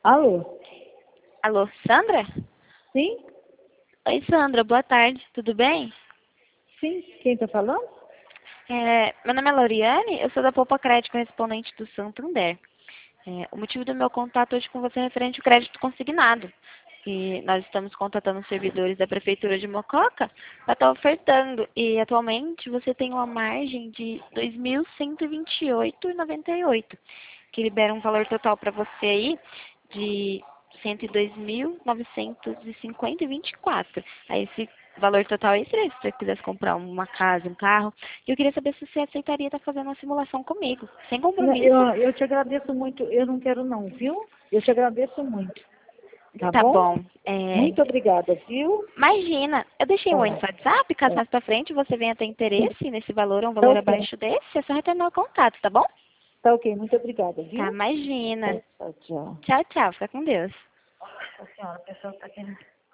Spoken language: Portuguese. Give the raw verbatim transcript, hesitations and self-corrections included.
Alô? Alô, Sandra? Sim? Oi, Sandra, boa tarde, tudo bem? Sim, quem está falando? É, meu nome é Lauriane, eu sou da Poupa Crédito, correspondente do Santander. É, o motivo do meu contato hoje com você é referente ao crédito consignado. E nós estamos contratando servidores da Prefeitura de Mococa para estar ofertando. E atualmente você tem uma margem de dois mil cento e vinte e oito reais e noventa e oito centavos, que libera um valor total para você aí de cento e dois mil novecentos e cinquenta reais e vinte e quatro centavos. Aí esse valor total aí seria se você quisesse comprar uma casa, um carro. E eu queria saber se você aceitaria estar fazendo uma simulação comigo, sem Não, compromisso. Eu, eu te agradeço muito. Eu não quero não, viu? Eu te agradeço muito. Tá Tá bom? bom. É, Muito obrigada, viu? imagina, eu deixei um oi no Tá. WhatsApp, caso É. mais pra frente você venha ter interesse nesse valor ou um Tá valor ok. abaixo desse, é só retornar o contato, tá bom? Tá ok, muito obrigada, Tá, viu? imagina. Tchau, tchau. Tchau, tchau. Fica com Deus. A senhora, a pessoa está aqui.